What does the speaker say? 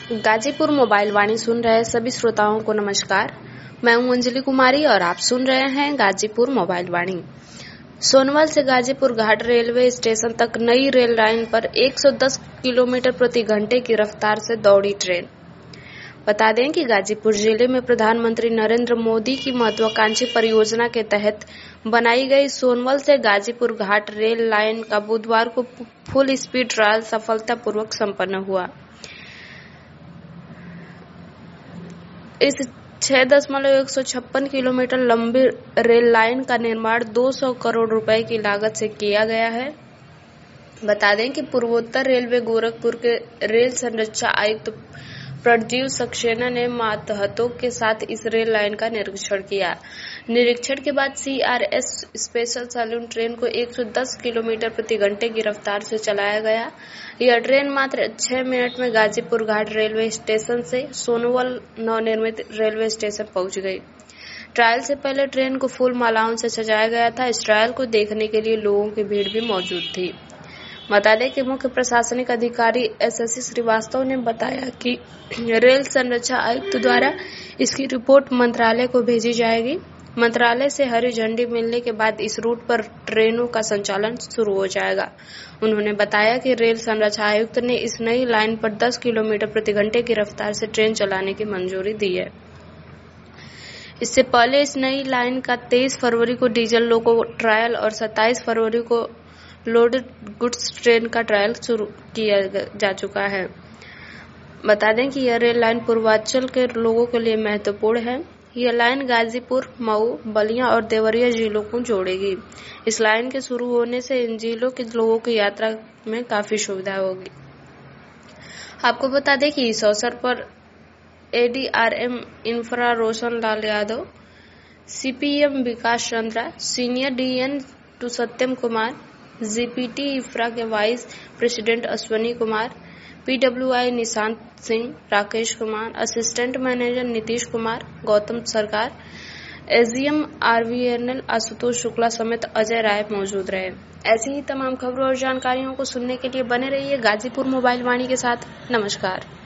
Ghazipur mobile वाणी सुन रहे सभी श्रोताओं को नमस्कार। मैं हूं अंजलि कुमारी और आप सुन रहे हैं गाजीपुर मोबाइल वाणी। सोनवाल से गाजीपुर घाट रेलवे स्टेशन तक नई रेल लाइन पर 110 किलोमीटर प्रति घंटे की रफ्तार से दौड़ी ट्रेन। बता दें कि गाजीपुर जिले में प्रधानमंत्री नरेंद्र मोदी की महत्वाकांक्षी परियोजना के तहत बनाई गई सोनवाल से गाजीपुर घाट रेल लाइन का बुधवार को फुल स्पीड ट्रायल सफलतापूर्वक संपन्न हुआ। इस 6.156 किलोमीटर लंबी रेल लाइन का निर्माण 200 करोड़ रुपए की लागत से किया गया है। बता दें कि पूर्वोत्तर रेलवे गोरखपुर के रेल संरक्षा आयुक्त प्रदीप सक्सेना ने महतो के साथ इस रेल लाइन का निरीक्षण किया। निरीक्षण के बाद CRS स्पेशल सैलून ट्रेन को 110 किलोमीटर प्रति घंटे की रफ्तार से चलाया गया। यह ट्रेन मात्र 6 मिनट में गाजीपुर घाट रेलवे स्टेशन से सोनवाल नवनिर्मित रेलवे स्टेशन पहुंच गई। ट्रायल से पहले ट्रेन को फूल मालाओं से सजाया गया था। इस ट्रायल को देखने के लिए लोगों की भीड़ भी मौजूद थी। बता दें कि मुख्य प्रशासनिक अधिकारी SSC श्रीवास्तव ने बताया कि रेल संरक्षा आयुक्त द्वारा इसकी रिपोर्ट मंत्रालय को भेजी जाएगी। मंत्रालय से हरी झंडी मिलने के बाद इस रूट पर ट्रेनों का संचालन शुरू हो जाएगा। उन्होंने बताया कि रेल संरक्षा आयुक्त ने इस नई लाइन पर 10 किलोमीटर प्रति घंटे की रफ्तार से ट्रेन चलाने की मंजूरी दी है। इससे पहले इस नई लाइन का 23 फरवरी को डीजल लोको ट्रायल और 27 फरवरी को लोडेड गुड्स ट्रेन का ट्रायल शुरू किया जा चुका है। बता दें कि यह रेल लाइन पूर्वांचल के लोगों के लिए महत्वपूर्ण है। यह लाइन गाजीपुर, मऊ, बलिया और देवरिया जिलों को जोड़ेगी। इस लाइन के शुरू होने से इन जिलों के लोगों की यात्रा में काफी सुविधा होगी। आपको बता दें कि इस अवसर पर ADRM infra Roshan Lal Yadav, CPM Vikas Chandra, senior DN two Satyam Kumar, GPT infra के vice president Ashwani Kumar, PWI Nishant Singh, Rakesh Kumar, assistant manager Nitish Kumar, Gautam Sarkar, SGM RVNL Ashutosh Shukla समेत अजय राय मौजूद रहे। ऐसी ही तमाम खबरों और जानकारियों को सुनने के लिए बने रहिए गाजीपुर मोबाइल वाणी के साथ। नमस्कार।